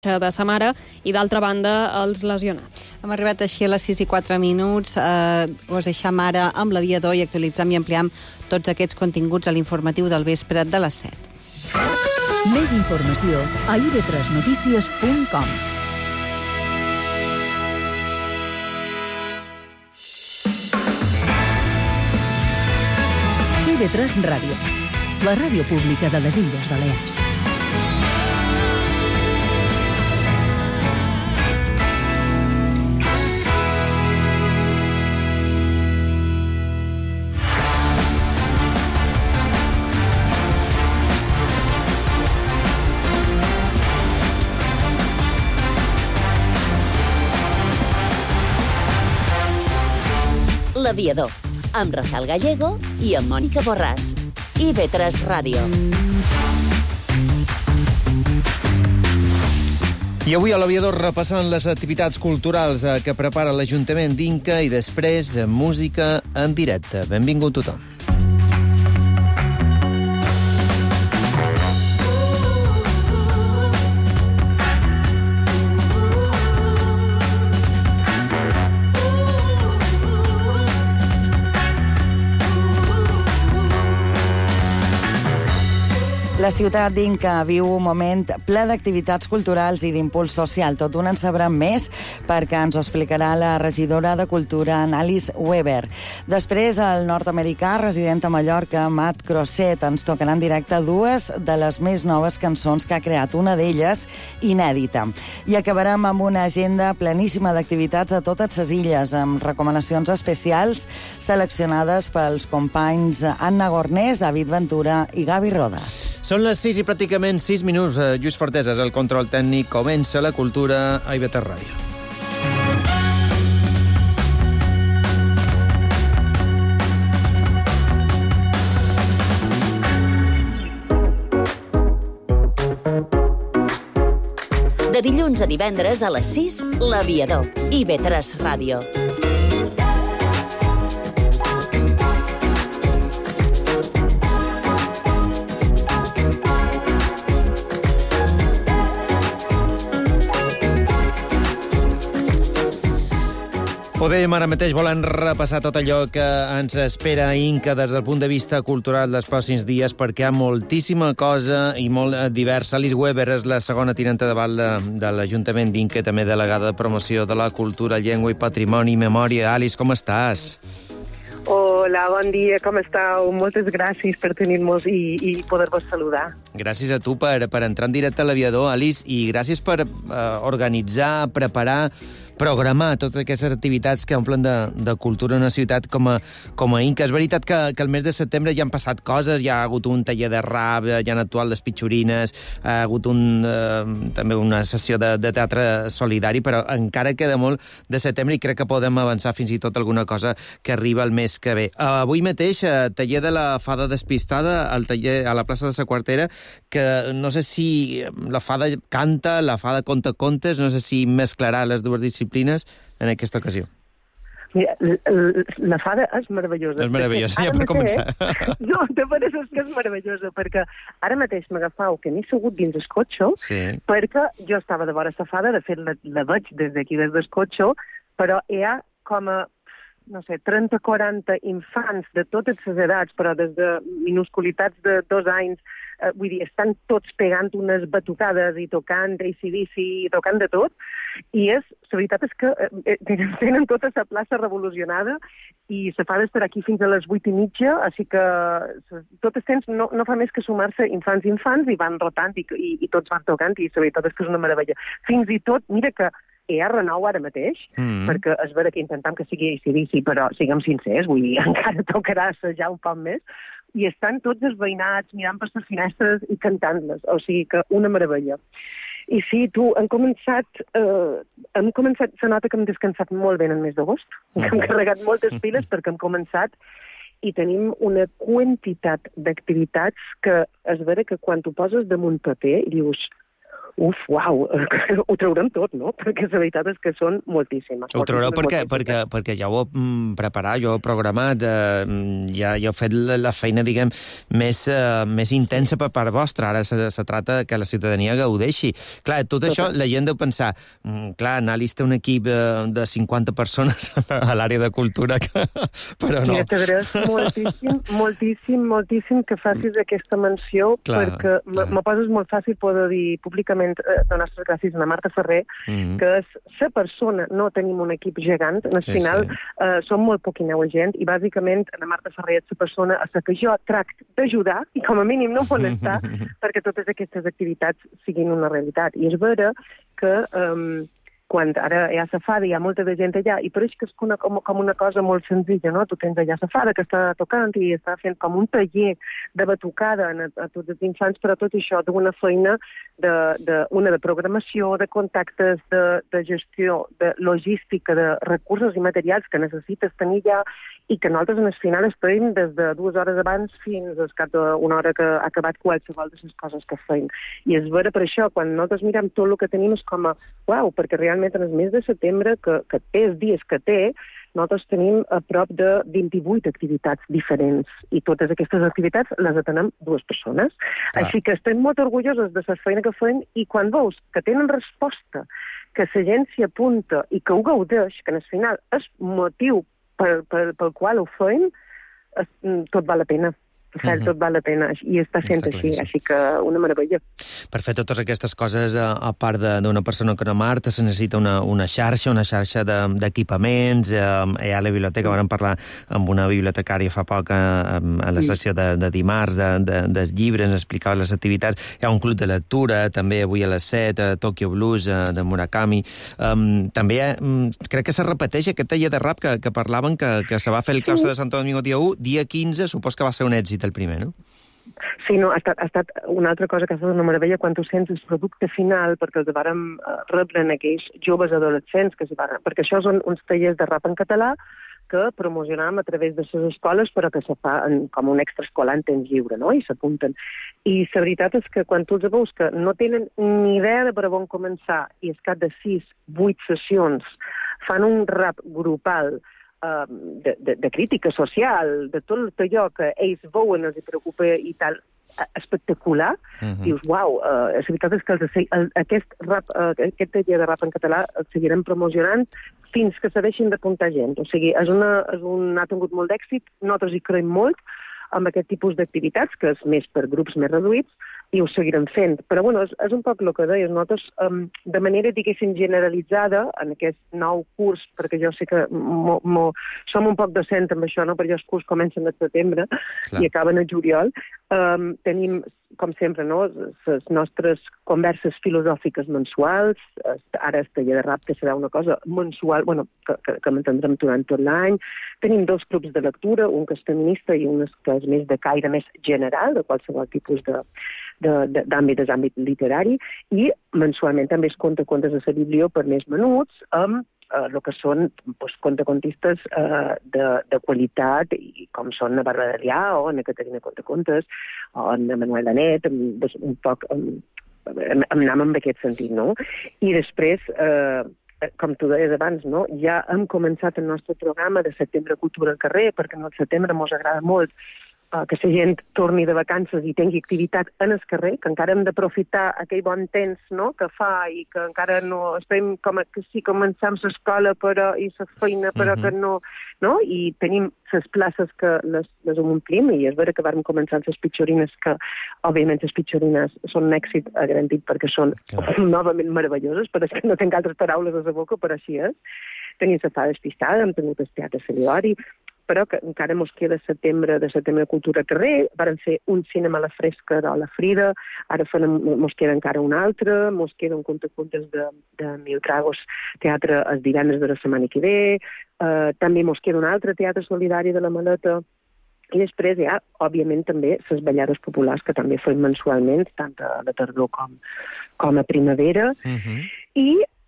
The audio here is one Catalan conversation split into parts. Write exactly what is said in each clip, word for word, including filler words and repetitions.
de sa mare i, d'altra banda, els lesionats. Hem arribat així a les sis i quatre minuts. Eh, us deixem ara amb l'aviador i actualitzam i ampliam tots aquests continguts a l'informatiu del vespre de les set. Més informació a i ve tres notícies punt com. i ve tres Ràdio, la ràdio pública de les Illes Balears. L'Aviador, amb Rafael Gallego i amb Mònica Borràs. i ve tres Ràdio. I avui a l'Aviador repassant les activitats culturals que prepara l'Ajuntament d'Inca i després música en directe. Benvingut tothom. La ciutat d'Inca viu un moment ple d'activitats culturals i d'impuls social. Tot un en sabrem més perquè ens ho explicarà la regidora de Cultura, Alice Weber. Després, el nord-americà, resident a Mallorca, Matt Crosset, ens tocarà en directe dues de les més noves cançons que ha creat, una d'elles inèdita. I acabarem amb una agenda pleníssima d'activitats a totes les illes, amb recomanacions especials seleccionades pels companys Anna Gornés, David Ventura i Gavi Rodas. Són les sis i pràcticament sis minuts. Lluís Fortesa és el control tècnic. Comença la cultura a i ve tres Ràdio. De dilluns a divendres a les sis, l'Aviador. i ve tres Ràdio. Podem ara mateix volen repassar tot allò que ens espera a Inca des del punt de vista cultural dels pròxims dies, perquè hi ha moltíssima cosa i molt diversa. Alice Weber és la segona tinenta de val de, de l'Ajuntament d'Inca, també delegada de promoció de la cultura, llengua i patrimoni i memòria. Alice, com estàs? Hola, bon dia, com estàu? Moltes gràcies per tenir-nos i, i poder-vos saludar. Gràcies a tu per, per entrar en directe a l'Aviador, Alice, i gràcies per eh, organitzar, preparar, programar totes aquestes activitats que omplen de, de cultura en una ciutat com a, com a Inca. És veritat que, que el mes de setembre ja han passat coses, hi ha hagut un taller de rap, ja han actuat les pitxorines, ha hagut un, eh, també una sessió de, de teatre solidari, però encara queda molt de setembre i crec que podem avançar fins i tot alguna cosa que arriba el mes que ve. Uh, avui mateix, uh, taller de la Fada Despistada al taller a la plaça de sa Quartera, que no sé si la Fada canta, la Fada conta contes, no sé si mesclarà les dues disciplines en aquesta ocasió. Mira, la Fada és meravellosa. És meravellosa, ja per començar. No, de veres és que és meravellosa, perquè ara mateix m'agafau que n'he segut dins el cotxe, sí. Perquè jo estava de vora la Fada, de fet la, la veig des d'aquí, des del cotxe, però hi ha com a no sé, trenta o quaranta infants de totes les edats, però des de minusculitats de dos anys, eh, vull dir, estan tots pegant unes batucades i tocant A C D C i tocant de tot, i és, la veritat és que eh, tenen, tenen tota la plaça revolucionada i se fa d'estar aquí fins a les vuit i mitja, així que tot el temps no, no fa més que sumar-se infants i infants i van rotant i, i, i tots van tocant i la veritat és que és una meravella. Fins i tot, mira que hi ha renou ara mateix, mm-hmm. perquè és vera que intentem que sigui A C D C, però siguem sincers, vull dir, encara tocarà assajar un poc més, i estan tots els veïnats mirant per les finestres i cantant-les, o sigui que una meravella. I sí, tu, hem començat, eh, hem començat, se nota que hem descansat molt bé en el mes d'agost, mm-hmm. que hem carregat moltes piles perquè hem començat i tenim una quantitat d'activitats que és vera que quan tu poses damunt paper i dius uf, uau, ho traurem tot, no? Perquè la veritat és que són moltíssimes. Ho traureu perquè, perquè, perquè ja ho he preparat, jo he programat, eh, ja, ja he fet la, la feina, diguem, més, eh, més intensa per part vostra. Ara se, se trata que la ciutadania gaudeixi. Clar, tot això, la gent deu pensar, mm, clar, Annalise té un equip eh, de cinquanta persones a l'àrea de cultura, que, però no. Mira, t'agraeixo moltíssim, moltíssim, moltíssim que facis aquesta menció, clar, perquè clar. me poses molt fàcil poder dir públicament eh, de nostres gràcies a la Marta Ferrer, mm-hmm. que és la persona, no tenim un equip gegant, al sí, final sí. Eh, som molt poquineu gent, i bàsicament la Marta Ferrer és la persona a la que jo tracto d'ajudar, i com a mínim no molestar, perquè totes aquestes activitats siguin una realitat. I és vera que eh, quan ara hi ha la fada, hi ha molta de gent allà, i pareix que és una, com, com una cosa molt senzilla, no? Tu tens allà la fada que està tocant i està fent com un taller de batucada a, a tots els infants, però tot això d'una feina de, de, una de programació, de contactes, de, de gestió, de logística, de recursos i materials que necessites tenir ja, i que nosaltres en el final estem des de dues hores abans fins al cap d'una hora que ha acabat qualsevol de les coses que feim. I és vera per això, quan nosaltres mirem tot el que tenim és com a, uau, perquè realment en el mes de setembre, que, que té els dies que té, nosaltres tenim a prop de vint-i-vuit activitats diferents, i totes aquestes activitats les atenem dues persones. Ah. Així que estem molt orgullosos de la feina que fem, i quan veus que tenen resposta, que la gent s'hi apunta i que ho gaudeix, que al final és motiu pel, pel, pel qual ho fem, es, tot val la pena. Uh-huh. Tot val la pena, i està sent està així, així que una meravella. Per fer totes aquestes coses, a, a part d'una persona com a Marta, se necessita una, una xarxa, una xarxa d'equipaments, de, eh, hi ha la biblioteca, vam parlar amb una bibliotecària fa poc a, a la sessió de, de dimarts, de, de, dels llibres, explicava les activitats, hi ha un club de lectura, també avui a les set, a Tokyo Blues, a, de Murakami, um, també hi ha, um, crec que se repeteix aquest taller de rap que, que parlaven, que, que se va fer el claustre de Santo Domingo dia u, dia quinze, supos que va ser un èxit el primer, no? Sí, no, ha estat, ha estat una altra cosa que ha estat una meravella quan tu sents el producte final, perquè els vàrem rebre en aquells joves adolescents, que varen, perquè això són uns tallers de rap en català que promocionam a través de les escoles, però que se fa en, com un extraescolar en temps lliure, no? I s'apunten. I la veritat és que quan tu els veus que no tenen ni idea de per on començar, i al cap de sis, vuit sessions fan un rap grupal, De, de, de crítica social, de tot allò que ells veuen, els preocupa i tal, espectacular, uh-huh. Dius, uau, uh, la veritat és que els, el, aquest, rap, uh, aquest taller de rap en català el seguirem promocionant fins que se deixin d'apuntar gent. O sigui, és una, és un, ha tingut molt d'èxit, nosaltres hi creiem molt amb aquest tipus d'activitats, que és més per grups més reduïts, i ho seguirem fent. Però, bueno, és, és un poc el que deies. Nosaltres, um, de manera, diguéssim, generalitzada, en aquest nou curs, perquè jo sé que mo, mo, som un poc docent amb això, no? Perquè els curs comencen a setembre Clar. I acaben a juliol, um, tenim, com sempre, no? Les nostres converses filosòfiques mensuals, ara el taller de rap, que serà una cosa mensual, bueno, que, que, que mantindrem durant tot l'any. Tenim dos clubs de lectura, un que és feminista i un que és més de caire més general, de qualsevol tipus de d'àmbit, és àmbit literari, i mensualment també es conta contes de la Biblió per més menuts, amb eh, el que són pues, contacontistes eh, de, de qualitat, i com són na Bàrbara Adrià o na Caterina Contacontes, o na Manuel Anet, pues, un poc amb, amb, amb, amb aquest sentit, no? I després, eh, com tu deies abans, no? Ja hem començat el nostre programa de Setembre Cultura al carrer, perquè en el setembre mos agrada molt que la gent torni de vacances i tingui activitat en el carrer, que encara hem d'aprofitar aquell bon temps, no?, que fa, i que encara no estem com a, que sí, comencem l'escola però, i la feina, però uh-huh. que no, no? I tenim les places que les, les omplim, i és vera que vam començar les pitxorines, que òbviament les pitxorines són un èxit garantit perquè són uh-huh. novament meravelloses, però és que no tinc altres paraules a la boca, però així és. Tenim la fada despistada, hem tingut el teatre Celiori, però que encara mos queda setembre de setembre Cultura Carrer, varen fer un cinema a la fresca de la Frida, ara farem, mos queda encara un altre, mos queda un contacontes de, de Mil Tragos teatre els divendres de la setmana que ve, eh, també mos queda un altre teatre solidari de la Maleta, i després hi ha, òbviament, també les ballades populars que també fem mensualment, tant a la tardor com, com a primavera, uh-huh. i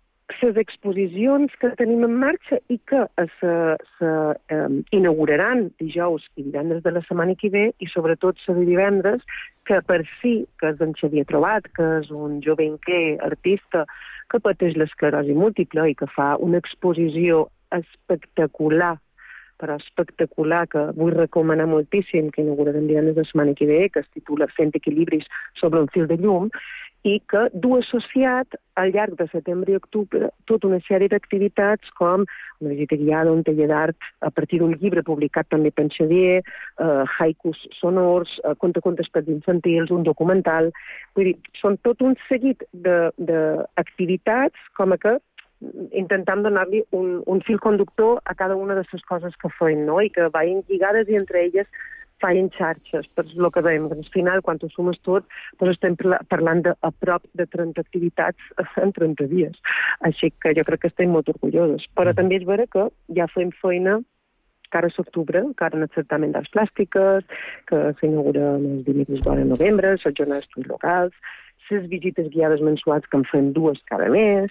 les exposicions que tenim en marxa i que se, se eh, inauguraran dijous i divendres de la setmana que ve, i sobretot la de divendres, que per si, que és d'en Xavier Trobat, que és un jovenquer artista que pateix l'esclerosi múltiple i que fa una exposició espectacular, però espectacular, que vull recomanar moltíssim, que inaugurarem divendres de la setmana que ve, que es titula Fent equilibris sobre un fil de llum, i que du associat al llarg de setembre i octubre tota una sèrie d'activitats com una visita guiada, un taller d'art a partir d'un llibre publicat també per Xavier, eh, haikus sonors, eh, contacontes per infantils, un documental. Vull dir, són tot un seguit d'activitats com a que intentam donar-li un, un fil conductor a cada una de les coses que feim, no? I que vagin lligades i entre elles feien xarxes, per el que dèiem, al final, quan ho sumes tot, doncs estem parlant de a prop de trenta activitats en trenta dies. Així que jo crec que estem molt orgullosos. Però també és vera que ja fem feina cara a l'octubre, cara en el certamen d'arts plàstiques, que s'inaugura els dimecres de novembre, les jornades locals, les visites guiades mensuals que en fem dues cada mes,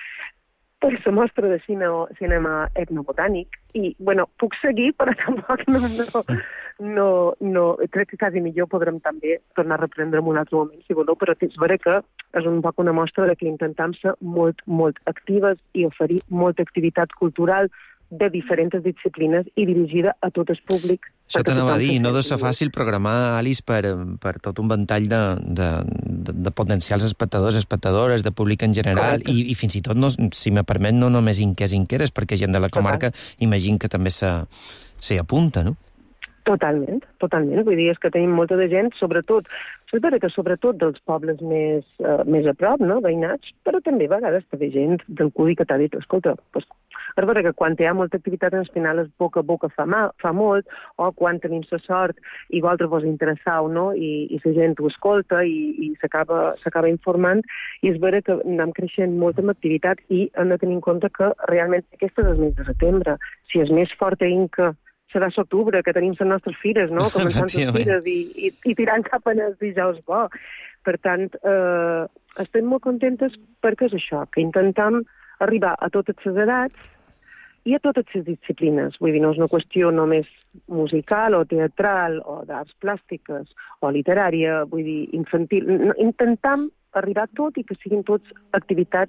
per la mostra de cine, cinema etnobotànic. I, bueno, puc seguir, però tampoc no, no, no, no... Crec que quasi millor podrem també tornar a reprendre en un altre moment, si voleu, però és vera que és un poc una mostra de que intentem ser molt, molt actives i oferir molta activitat cultural de diferents disciplines i dirigida a tot el públic. Això t'anava a dir, no deu ser fàcil programar, Alice, per, per tot un ventall de, de, de, de potencials espectadors, espectadores, de públic en general, i, i fins i tot, no, si me permet, no només inquers i inqueres, perquè gent de la comarca imagino que també s'hi apunta, no? Totalment, totalment. Vull dir, és que tenim molta de gent, sobretot, és vera que sobretot dels pobles més, uh, més a prop, no?, veïnats, però també a vegades també gent del cudi que t'ha dit, escolta, pues, és vera que quan hi ha molta activitat en el final es boca a boca fa, mal, fa molt, o quan tenim la sort i vosaltres vos interessau, no?, i, i la gent ho escolta i, i s'acaba informant, i és vera que anem creixent molt amb activitat i hem de tenir en compte que realment aquesta és el mes de setembre. Si és més fort ainda que serà l'octubre, que tenim les nostres fires, no?, començant les fires i, i, i tirant cap a els dijous bo. Per tant, eh, estem molt contentes perquè és això, que intentem arribar a totes les edats i a totes les disciplines. Vull dir, no és una qüestió només musical o teatral o d'arts plàstiques o literària, vull dir, infantil. Intentem arribar a tot i que siguin tots activitats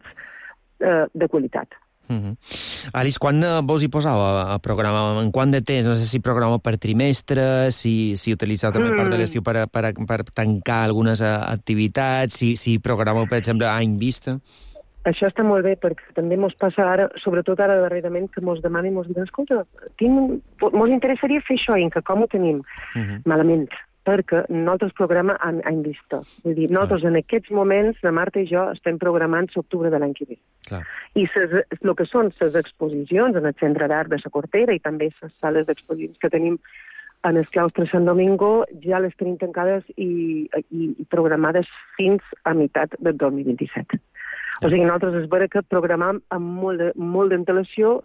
eh, de qualitat. Uh-huh. Alice, quan vos hi posau a, a programar? En quant de temps? No sé si programeu per trimestre, si, si utilitzeu també mm. part de l'estiu per, per, per tancar algunes activitats, si, si programeu, per exemple, any vista. Això està molt bé, perquè també mos passa ara, sobretot ara darrerament, que mos demanen i mos diuen, escolta, tinc, mos interessaria fer això, que com ho tenim? Uh-huh. Malament, perquè nosaltres programem any, any vista. Vull dir, nosaltres ah. en aquests moments, la Marta i jo, estem programant l'octubre de l'any que ve. Clar. I el que són les exposicions en el Centre d'Art de la Cortera i també les sales d'exposicions que tenim en el claustre Sant Domingo, ja les tenim tancades i, i, i programades fins a meitat del dos mil vint-i-set. O sigui, nosaltres és vera que programam amb molt de, molt d'antelació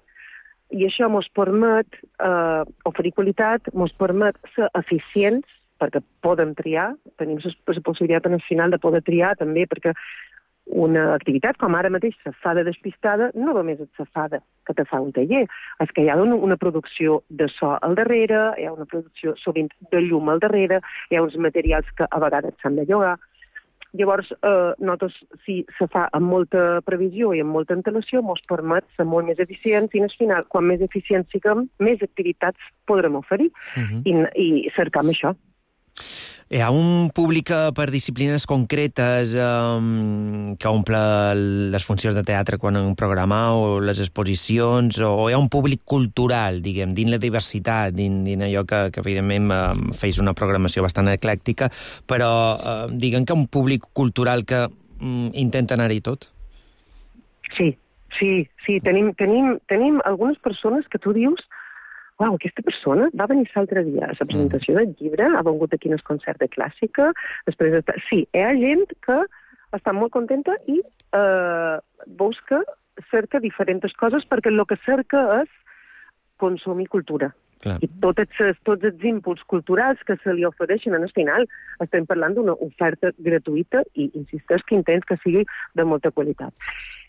i això mos permet eh, oferir qualitat, mos permet ser eficients, perquè podem triar, tenim la possibilitat en el final de poder triar també, perquè una activitat com ara mateix la fada despistada no només és la fada que te fa un taller, és que hi ha una, una producció de so al darrere, hi ha una producció sovint de llum al darrere, hi ha uns materials que a vegades s'han de llogar. Llavors, eh, nosaltres, si se fa amb molta previsió i amb molta antelació, ens permet ser molt més eficients i al final, quan més eficients siguem, més activitats podrem oferir uh-huh. i, i cercam això. Hi ha un públic per disciplines concretes um, que omple les funcions de teatre quan en programau, les exposicions, o hi ha un públic cultural, diguem, dins la diversitat, dins, dins allò que, que evidentment um, feis una programació bastant eclèctica, però uh, diguem que un públic cultural que um, intenta anar-hi tot? Sí, sí, sí. Tenim, tenim, tenim algunes persones que tu dius uau, aquesta persona va venir l'altre dia a la presentació del llibre, ha vengut aquí en el concert de clàssica, després està... Sí, hi ha gent que està molt contenta i eh, busca, cerca diferents coses, perquè el que cerca és consumir cultura. Clar. I tots els, tots els inputs culturals que se li ofereixen en el final, estem parlant d'una oferta gratuïta i insisteix que intents que sigui de molta qualitat.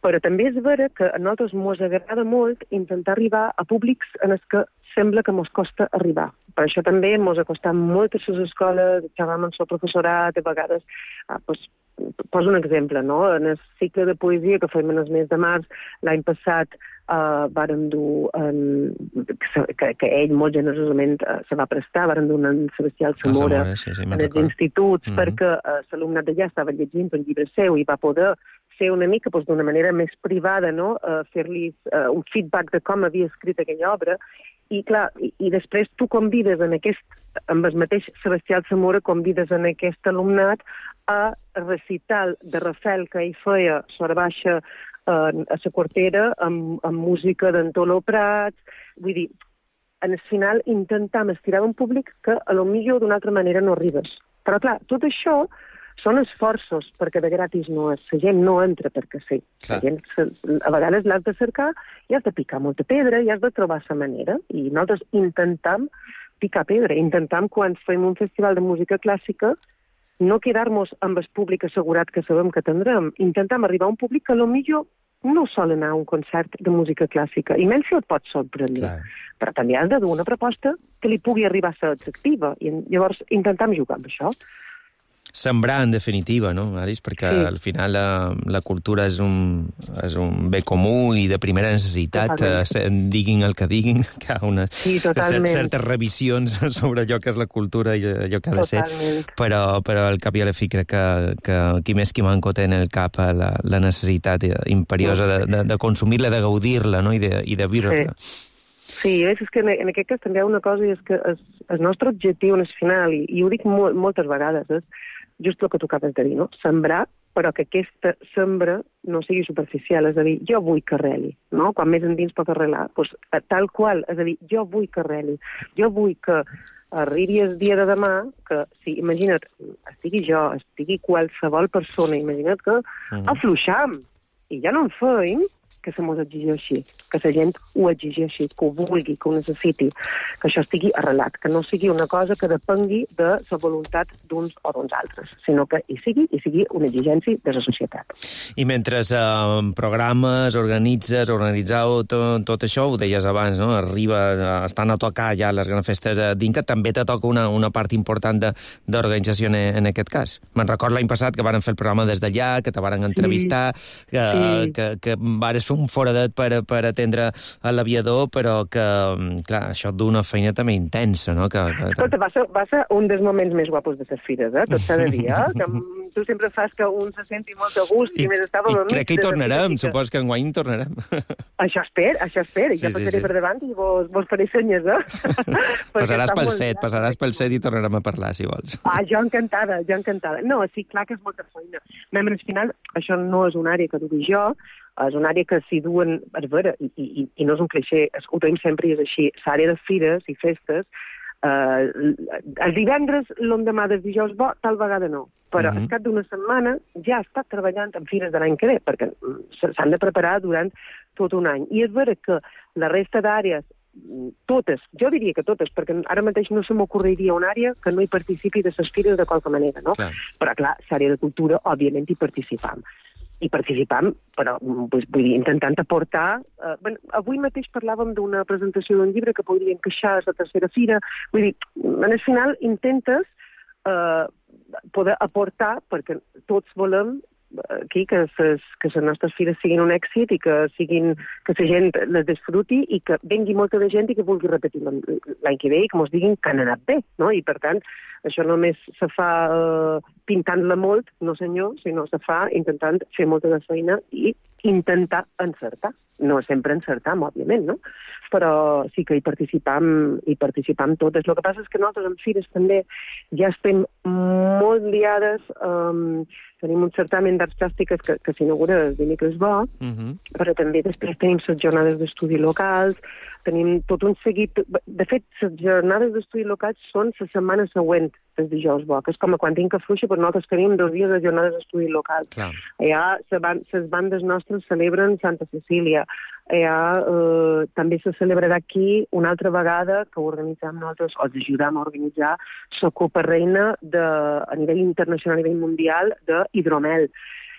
Però també és vera que a nosaltres mos agrada molt intentar arribar a públics en els que sembla que mos costa arribar. Per això també mos ha costat molt a les escoles, xerram amb el professorat, a vegades, ah, pues, poso un exemple, no? En el cicle de poesia que fem en el mes de març, l'any passat uh, varen dur, um, que, que ell molt generosament uh, se va prestar, varen dur en Sebastià Zamora sí, sí, en els instituts, mm-hmm. perquè uh, l'alumnat d'allà estava llegint un llibre seu i va poder fer una mica doncs, d'una manera més privada, no? uh, fer-li uh, un feedback de com havia escrit aquella obra. I, clar, i, i després tu convides en aquest, amb el mateix Sebastià Zamora, convides en aquest alumnat a recital de Rafel que ell feia sobre baixa eh, a la quartera amb, amb música d'Antoló Prats. Vull dir, en el final intentam estirar un públic que a lo millor d'una altra manera no arribes. Però clar, tot això són esforços, perquè de gratis no és. La gent no entra perquè sí. La gent, a vegades l'has de cercar i has de picar molta pedra i has de trobar la manera. I nosaltres intentam picar pedra. Intentam, quan fem un festival de música clàssica, no quedar-nos amb el públic assegurat que sabem que tindrem. Intentam arribar a un públic que potser no sol anar a un concert de música clàssica, i menys si et pot sorprendre. Clar. Però també has de dur una proposta que li pugui arribar a ser atractiva. I llavors intentam jugar amb això. Sembrar, en definitiva, no, Alice? Perquè sí. Al final la, la cultura és un, és un bé comú i de primera necessitat, eh, diguin el que diguin, que hi ha una, sí, certes revisions sobre allò que és la cultura i allò que ha de totalment. Ser, però, però al cap i a la fi crec que, que qui més qui manco té en el cap la, la necessitat imperiosa de, de, de consumir-la, de gaudir-la, no? I de, i de viure-la. Sí. Sí, és que en, en aquest cas també hi ha una cosa, i és que el, el nostre objectiu en el final, i, i ho dic molt, moltes vegades, és just el que tu acabes de dir, no? Sembrar, però que aquesta sembra no sigui superficial, és a dir, jo vull que arreli, no? Quan més endins pot arrelar, doncs, tal qual, és a dir, jo vull que arreli, jo vull que arribi el dia de demà, que, sí, imagina't, estigui jo, estigui qualsevol persona, imagina't que uh-huh. afluixam, i ja no en feim, que se mos exigeixi, que la gent ho exigeixi, que ho vulgui, que ho necessiti, que això estigui arrelat, que no sigui una cosa que depengui de la voluntat d'uns o d'uns altres, sinó que hi sigui, hi sigui una exigència de la societat. I mentre eh, programes, organitzes, organitzeu tot, tot això, ho deies abans, no? Arriba, estan a tocar ja les grans festes d'Inca, també te toca una, una part important d'organització en, en aquest cas. Me'n record l'any passat que varen fer el programa des d'allà, que te varen entrevistar, sí. que, sí. que, que vares fer un foradet per, per atendre a l'aviador, però que, clar, això et du una feina també intensa, no? Que, que... Escolta, va ser, va ser un dels moments més guapos de les fires, eh? Tot s'ha de dir, eh? Que tu sempre fas que un se senti molt a gust i, i més estava... I crec que hi tornarem, supos que enguany hi tornarem. Això espero, això espero, i sí, ja passaré sí, sí. per davant i vos, vos faré senyes, eh? Passaràs pel set, passaràs pel set i tornarem a parlar, si vols. Ah, jo encantada, jo encantada. No, sí, clar que és molta feina. Al final, això no és una àrea que dugui jo, és una àrea que s'hi duen, és vera, i, i, i no és un clixé, ho tenim sempre i és així, l'àrea de fires i festes, eh, el divendres, l'endemà del dijous bo, tal vegada no, però uh-huh. al cap d'una setmana ja ha estat treballant en fires de l'any que ve, perquè s'han de preparar durant tot un any. I és vera que la resta d'àrees, totes, jo diria que totes, perquè ara mateix no se m'ocorreria una àrea que no hi participi de les fires de qualque manera, no? Clar. Però clar, l'àrea de cultura, òbviament, hi participam. I participam, però vull dir, intentant aportar... Eh, bueno, avui mateix parlàvem d'una presentació d'un llibre que podria encaixar a la tercera fira. Vull dir, en el final intentes eh, poder aportar, perquè tots volem aquí que les, que les nostres fires siguin un èxit i que siguin que la gent les disfruti i que vengui molta de gent i que vulgui repetir l'any que ve i que mos diguin que han anat bé, no? I per tant, això només se fa uh, pintant-la molt, no senyor, sinó se fa intentant fer molta de feina i intentar encertar. No sempre encertam, òbviament, no? Però sí que hi participam, hi participam totes. El que passa és que nosaltres en fires també ja estem molt liades, um, tenim un certamen d'arts plàstiques que, que s'inaugura el dimecres bo, uh-huh. però també després tenim les jornades d'estudi locals, tenim tot un seguit... De fet, les jornades d'estudi locals són la setmana següent des dijous bo, que és com a quan tinc que fluixa, però nosaltres tenim dos dies de jornades d'estudi locals. Clar. Allà les bandes nostres celebren Santa Cecília. Allà eh, també se celebrarà aquí una altra vegada que organitzam nosaltres, o ens ajudam a organitzar, la Copa Reina de, a nivell internacional, a nivell mundial, d'hidromel.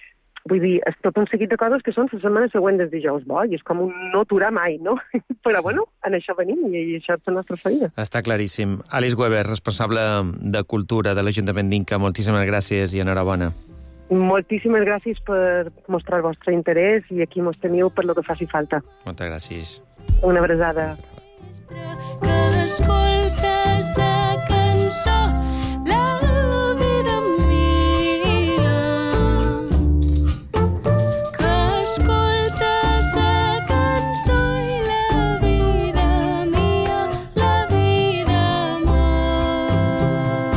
Vull dir, és tot un seguit de coses que són la setmana següent des dijous bo, i és com un no aturar mai, no? Però, bueno, en això venim, i això és la nostra feina. Està claríssim. Alice Weber, responsable de Cultura de l'Ajuntament d'Inca, moltíssimes gràcies i enhorabona. Moltíssimes gràcies per mostrar el vostre interès i aquí mos teniu per lo que faci falta. Moltes gràcies. Una abraçada. Que escoltes la cançó, la vida mia. Que escoltes la cançó i la vida mia, la vida amor.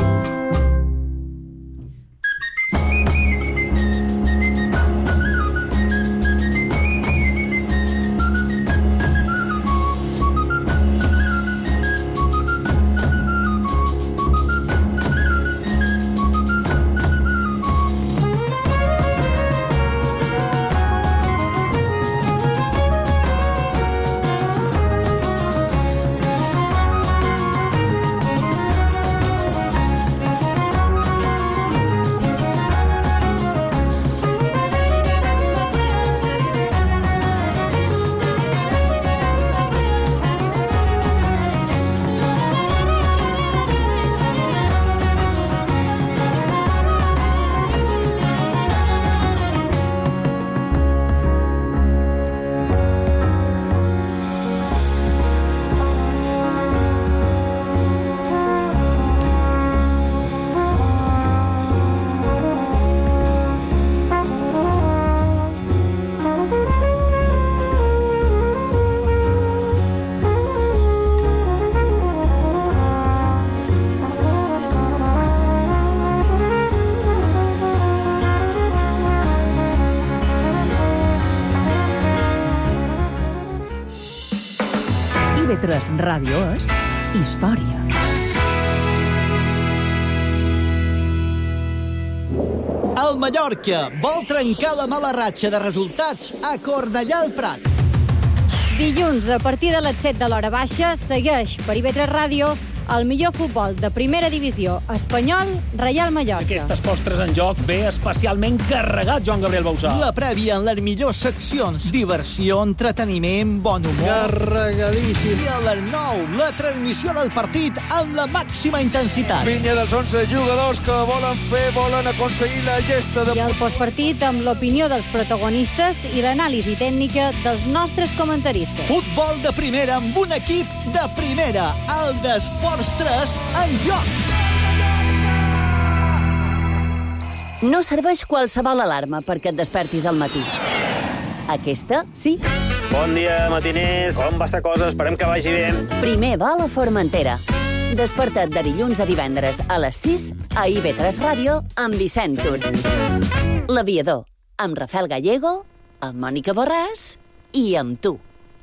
I V tres Ràdio és història. El Mallorca vol trencar la mala ratxa de resultats a Cornellà al Prat. Dilluns, a partir de les set de l'hora baixa, segueix per I V tres Ràdio el millor futbol de primera divisió espanyol, Reial Mallorca. Aquestes postres en joc ve especialment carregat, Joan Gabriel Bausà. La prèvia en les millors seccions. Diversió, entreteniment, bon humor. Carregadíssim. I a les nou, la transmissió del partit amb la màxima intensitat. Pinya dels onze jugadors que volen fer, volen aconseguir la gesta de... I el postpartit amb l'opinió dels protagonistes i l'anàlisi tècnica dels nostres comentaristes. Futbol de primera amb un equip de primera. El d'Esports tres en joc. No serveix qualsevol alarma perquè et despertis al matí. Aquesta, sí. Bon dia, matiners. Com va la cosa? Esperem que vagi bé. Primer va a la Formentera. Desperta't de dilluns a divendres a les sis a I V tres Ràdio amb Vicent Tur. L'Aviador, amb Rafael Gallego, amb Mònica Borràs i amb tu.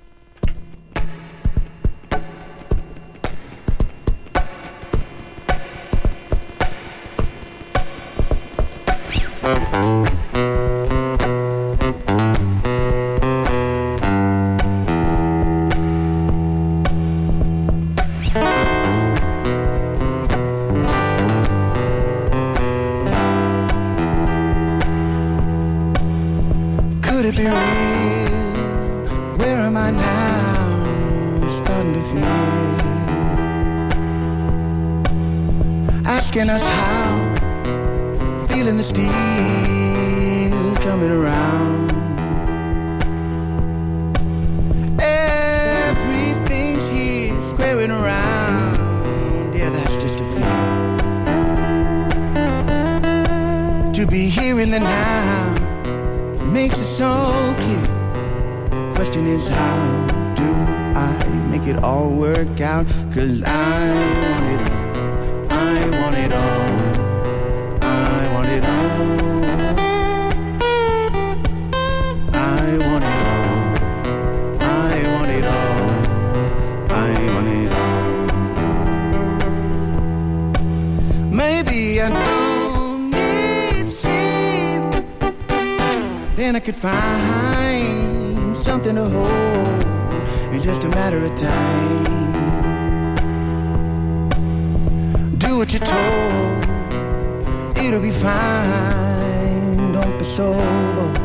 Could it be real? Where am I now? Starting to feel. Asking us how. Feeling the steel coming around. Everything's here squaring around. Yeah, that's just a feeling. To be here in the now makes it so clear. Question is, how do I make it all work out? 'Cause I want it all. I want it all. I want it all. I want it all. I want it all. I want it all. Maybe I don't need sleep. Then I could find something to hold. It's just a matter of time. Do what you're told. It'll be fine. Don't sober.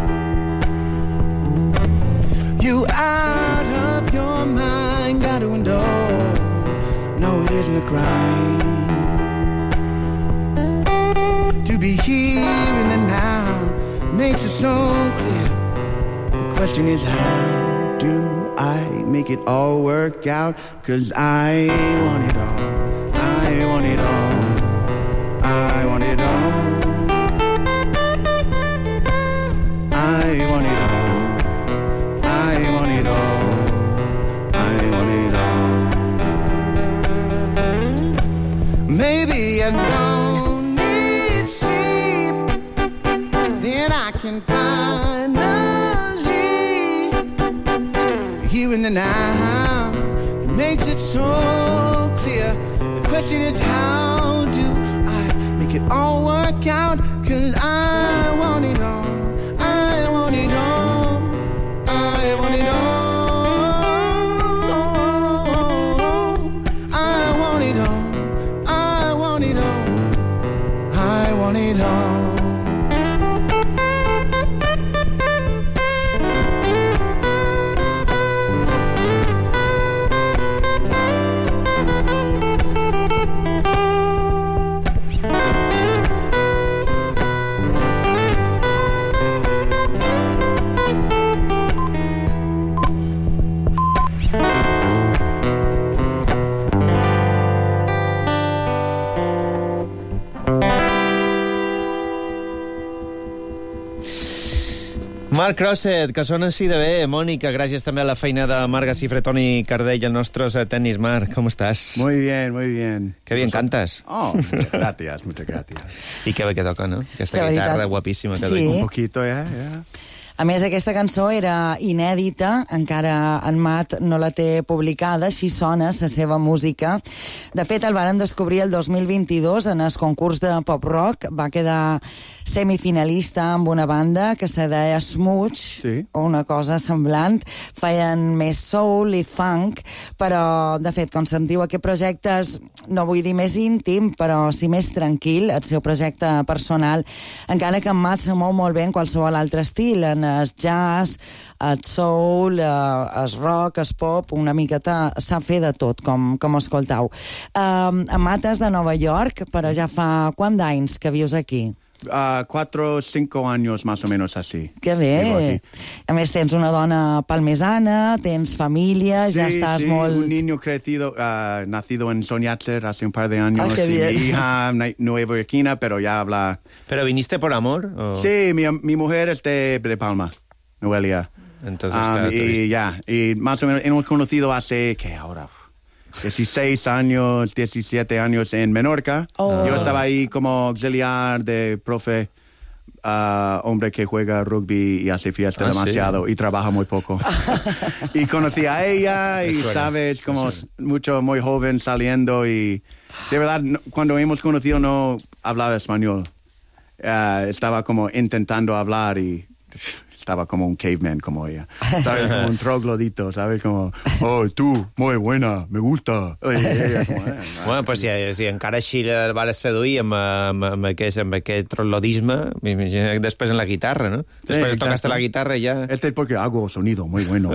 You out of your mind, got to endure. No, it isn't a crime to be here in the now. Makes it so clear. The question is, how do I make it all work out? 'Cause I want it all. I want it all. I want it all. I want it all. I want it all. I want it all. Maybe I don't need sleep. Then I can finally, here in the now, it makes it so clear. The question is, how do I make it all work out? 'Cause I want it all. I want it all. I want it all. I want it all. I want it all. I want it all. Marc Crosset, que sona així de bé. Mònica, gràcies també a la feina de Marc Gacifre, Toni Cardell, els nostres tenis. Marc, com estàs? Muy bien, muy bien. Que bien cantas. Oh, muchas gracias, muchas gracias. I que bé que toca, no? Aquesta Sí, guitarra veritat. guapíssima. Que Sí. duim. Un poquito, ja, ja. A més, aquesta cançó era inèdita, encara en Matt no la té publicada, així sona la seva música. De fet, el varen descobrir el dos mil vint-i-dos en el concurs de pop-rock, va quedar semifinalista amb una banda que se deia Smooch, Sí. o una cosa semblant, feien més soul i funk, però, de fet, com sentiu, aquest projecte és, no vull dir més íntim, però sí més tranquil, el seu projecte personal, encara que en Matt se mou molt bé en qualsevol altre estil, en el jazz, el soul, el rock, el pop, una miqueta sap fer de tot, com, com escoltau. Um, en Matt és de Nova York, però ja fa quant d'anys que vius aquí? Uh, cuatro, cinco años más o menos así. Que Vivo bé! aquí. A més, tens una dona palmesana, tens família, Sí, ja estàs sí, molt... un niño crecido, uh, nacido en Soñatzer hace un par de años. Ah, qué y bien. mi hija na- nuevoyorquina, pero ya habla... ¿Pero viniste por amor? O... Sí, mi, mi mujer es de, de Palma, Noelia. Entonces, Um, claro, y tuviste- ya, y más o menos hemos conocido hace, ¿qué ahora? dieciséis años, diecisiete años en Menorca. Oh. Yo estaba ahí como auxiliar de profe, uh, hombre que juega rugby y hace fiesta Ah, demasiado sí. y trabaja muy poco. Y conocí a ella y, Me suena, sabes, como me suena. mucho, muy joven saliendo y de verdad, no- cuando hemos conocido no hablaba español. Uh, estaba como intentando hablar y estaba como un caveman como ella. ¿Sabes? Como un troglodito, ¿sabes? Como, oh, tú, muy buena, me gusta. Y ella como, eh, Bueno, pues si, si encara així el vas seduir amb, amb, amb, aquest, amb aquest troglodisme, m'imagino que després en la guitarra, no? Després Sí, tocaste exacto. la guitarra y ya... Este es porque hago sonido muy bueno.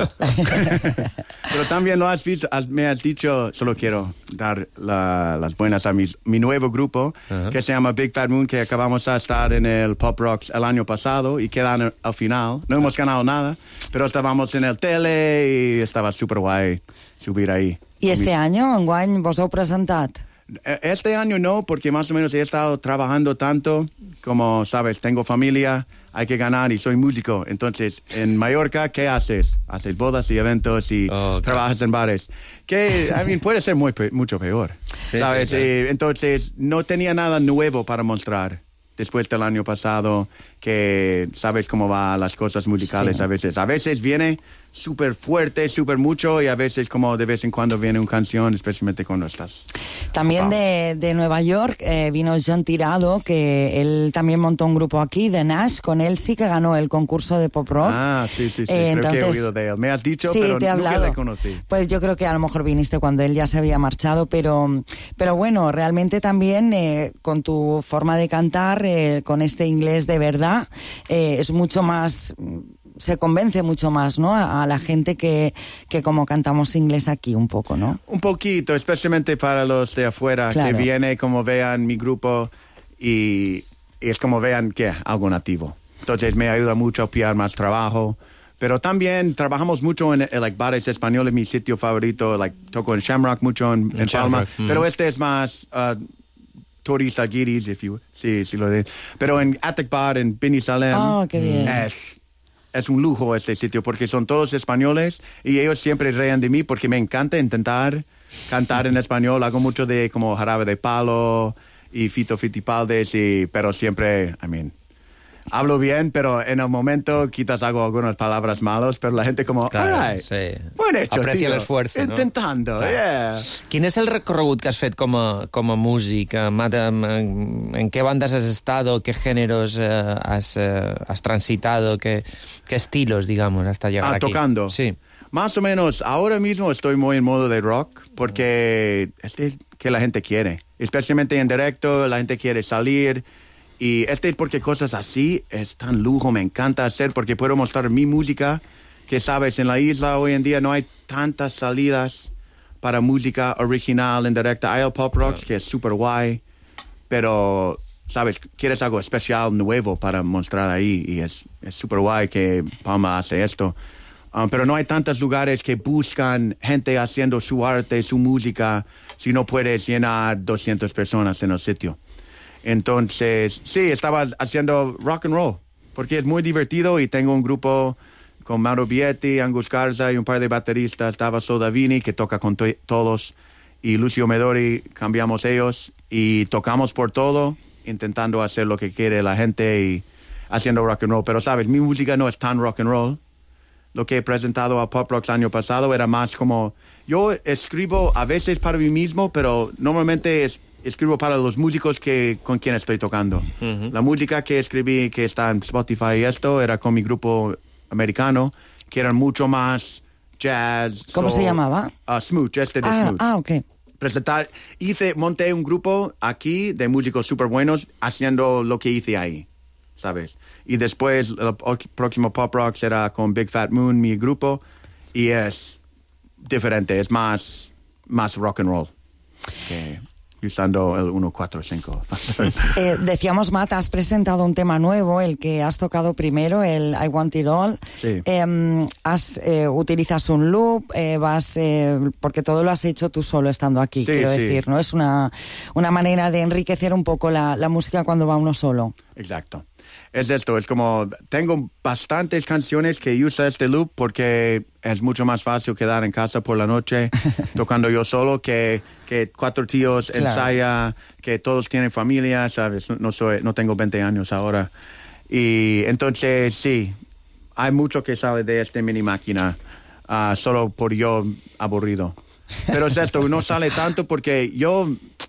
Pero también lo has visto, has- me has dicho, solo quiero dar la- las buenas a mis, mi nuevo grupo, Ajá. que se llama Big Fat Moon, que acabamos a estar en el Pop Rocks el año pasado y quedan al final. No hemos ganado nada, pero estábamos en el tele y estaba súper guay subir ahí. I este año, enguany, vos heu presentat? Eh, Este año no, porque más o menos he estado trabajando tanto, como sabes, tengo familia, hay que ganar y soy músico. Entonces, en Mallorca, ¿qué haces? Haces bodas y eventos y Oh, trabajas en bares. Que, I mean, puede ser muy, pe- mucho peor, Sí, ¿sabes? sí, claro. Y entonces, no tenía nada nuevo para mostrar. Después del año pasado, que sabes cómo van las cosas musicales Sí. a veces. A veces viene súper fuerte, súper mucho, y a veces como de vez en cuando viene una canción, especialmente cuando estás... También de, de Nueva York eh, vino John Tirado, que él también montó un grupo aquí, de Nash. Con él sí que ganó el concurso de pop rock. Ah, sí, sí, sí. Eh, creo entonces, que he oído de él. Me has dicho, sí, pero te he nunca hablado. le conocí. Pues yo creo que a lo mejor viniste cuando él ya se había marchado, pero, pero bueno, realmente también eh, con tu forma de cantar, eh, con este inglés de verdad, eh, es mucho más... se convence mucho más, ¿no? A, a la gente que, que como cantamos inglés aquí un poco, ¿no? Un poquito, especialmente para los de afuera, Claro. que viene como vean mi grupo y, y es como vean que algo nativo. Entonces me ayuda mucho a pillar más trabajo. Pero también trabajamos mucho en, en like, bares españoles, mi sitio favorito, like, toco en Shamrock mucho en, en, En Palma, Shamrock, mm. pero este es más uh, turista guiris, if you, sí, sí lo de. Pero en Attic Bar, en Bini Salem, Oh, qué bien. es, es un lujo este sitio porque son todos españoles y ellos siempre reían de mí porque me encanta intentar cantar en español. Hago mucho de como Jarabe de Palo y Fito Fitipaldes, y, pero siempre, I mean... Hablo bien, pero en el momento quizás hago algunas palabras malas, pero la gente como, Claro, all right, sí. buen hecho, Aprecia tío. l'esforç, no? Intentando, Clar. yeah. Quin és el recorregut que has fet com a, com a músic? Mata, en, en qué bandas has estado? ¿Qué géneros eh, has, eh, has transitado? ¿Qué, ¿Qué estilos, digamos, hasta llegar Ah, aquí? tocando. Sí. Más o menos, ahora mismo estoy muy en modo de rock porque es el que la gente quiere. Especialmente en directo, la gente quiere salir. Y este es porque cosas así es tan lujo, me encanta hacer porque puedo mostrar mi música, que sabes, en la isla hoy en día no hay tantas salidas para música original en directo. Hay el pop rocks, que es súper guay, pero, sabes, quieres algo especial, nuevo para mostrar ahí, y es es súper guay que Palma hace esto. Um, pero no hay tantos lugares que buscan gente haciendo su arte, su música, si no puedes llenar doscientas personas en el sitio. Entonces, sí, estaba haciendo rock and roll, porque es muy divertido y tengo un grupo con Mauro Vietti, Angus Garza y un par de bateristas. Estaba Soldavini, que toca con to- todos, y Lucio Medori, cambiamos ellos, y tocamos por todo, intentando hacer lo que quiere la gente y haciendo rock and roll. Pero, ¿sabes? Mi música no es tan rock and roll. Lo que he presentado a Pop Rocks el año pasado era más como... Yo escribo a veces para mí mismo, pero normalmente es... escribo para los músicos que con quien estoy tocando. Uh-huh. La música que escribí, que está en Spotify y esto, era con mi grupo americano, que eran mucho más jazz. ¿Cómo soul, se llamaba? Uh, Smooch, este de Ah, Smooch. ah, ok. Presentar, hice, monté un grupo aquí de músicos súper buenos haciendo lo que hice ahí, ¿sabes? Y después el o- próximo Pop Rocks era con Big Fat Moon, mi grupo, y es diferente, es más, más rock and roll. Que usando el uno cuatro cinco. Eh, decíamos, Matt, has presentado un tema nuevo, el que has tocado primero, el I Want It All. Sí. Eh, has, eh, utilizas un loop, eh, vas, eh, porque todo lo has hecho tú solo estando aquí, Sí, quiero sí. decir, ¿no? Es una, una manera de enriquecer un poco la, la música cuando va uno solo. Exacto. Es esto, es como, tengo bastantes canciones que usa este loop porque es mucho más fácil quedar en casa por la noche tocando yo solo que, que cuatro tíos Claro. ensaya, que todos tienen familia, ¿sabes? No, soy, no tengo veinte años ahora. Y entonces, sí, hay mucho que sale de esta mini máquina, uh, solo por yo aburrido. Pero es esto, no sale tanto porque yo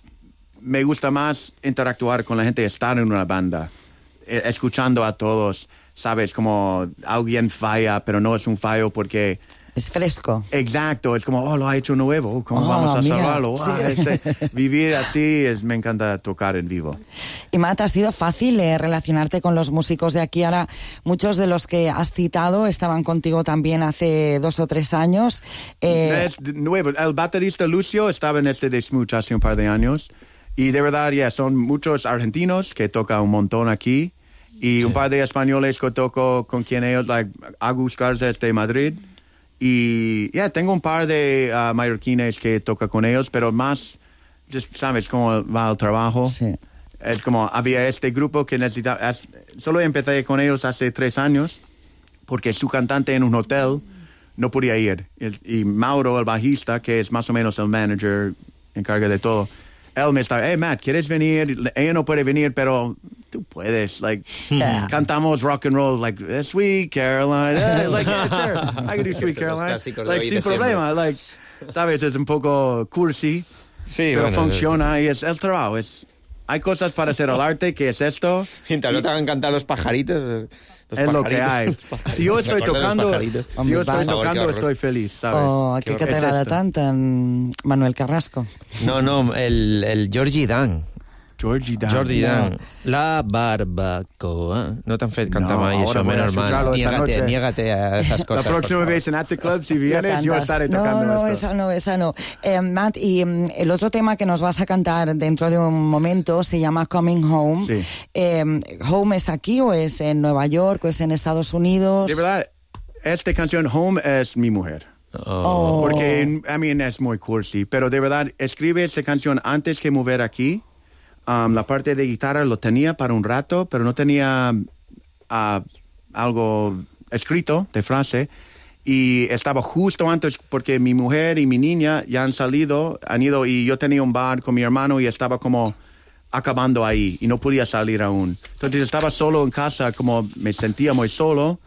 me gusta más interactuar con la gente, estar en una banda, eh, escuchando a todos, ¿sabes? Como alguien falla, pero no es un fallo porque... Es fresco. Exacto, es como, oh, lo ha hecho nuevo, ¿cómo Oh, vamos a mira, salvarlo? sí. Ah, este, vivir así, es, me encanta tocar en vivo. Y Matt, ha sido fácil eh, relacionarte con los músicos de aquí. Ahora, muchos de los que has citado estaban contigo también hace dos o tres años. Eh, Es de nuevo, el baterista Lucio estaba en este de Smooch hace un par de años, y de verdad, ya, yeah, son muchos argentinos que tocan un montón aquí, y sí. un par de españoles que toco con quien ellos, like Agus Garza es de Madrid, y ya, yeah, tengo un par de uh, mallorquines que toca con ellos, pero más, just, ¿sabes cómo va el trabajo? Sí. Es como, había este grupo que necesitaba, es, solo empecé con ellos hace tres años, porque su cantante en un hotel no podía ir, y, y Mauro, el bajista, que es más o menos el manager, encarga de todo, él me estaba, hey, Matt, ¿quieres venir? Ella no puede venir, pero tú puedes. Like, Yeah. cantamos rock and roll, like, eh, Sweet Caroline. Eh, like, yeah, sure, I can do Sweet Caroline. clásicos de Like, hoy sin de siempre. problema. Like, sabes, es un poco cursi, Sí, pero bueno, funciona y es el trabajo. Es, hay cosas para hacer el arte, que es esto. Mientras no te hagan cantar los pajaritos... eh, los Es lo que pajaritos, hay. los pajaritos. Si yo estoy ¿Te acuerdas de los tocando, pajaritos? si yo estoy Por favor, qué tocando, horror. estoy feliz, ¿sabes? O aquí Qué que horror. t'agrada Es esto. tant, en Manuel Carrasco. No, no, el, el Georgie Dan. Georgie Dan. Georgie No. Dan. La barbacoa. No t'han fet cantar No, mai ahora això, voy a menos escucharlo mal. esta Niégate, noche. niégate a esas La cosas. próxima por vez en At the Club, si vienes, yo cantas. estaré tocando No, no, esto. esa no, esa no. Eh, Matt, y mm, el otro tema que nos vas a cantar dentro de un momento se llama Coming Home. Sí. Eh, ¿Home es aquí o es en Nueva York o es en Estados Unidos? De verdad, esta canción Home es mi mujer. Oh. Porque, I mean, es muy cursi, pero de verdad, escribe esta canción antes que mover aquí. Um, la parte de guitarra lo tenía para un rato, pero no tenía uh, algo escrito de frase. Y estaba justo antes, porque mi mujer y mi niña ya han salido, han ido, y yo tenía un bar con mi hermano y estaba como acabando ahí, y no podía salir aún. Entonces estaba solo en casa, como me sentía muy solo.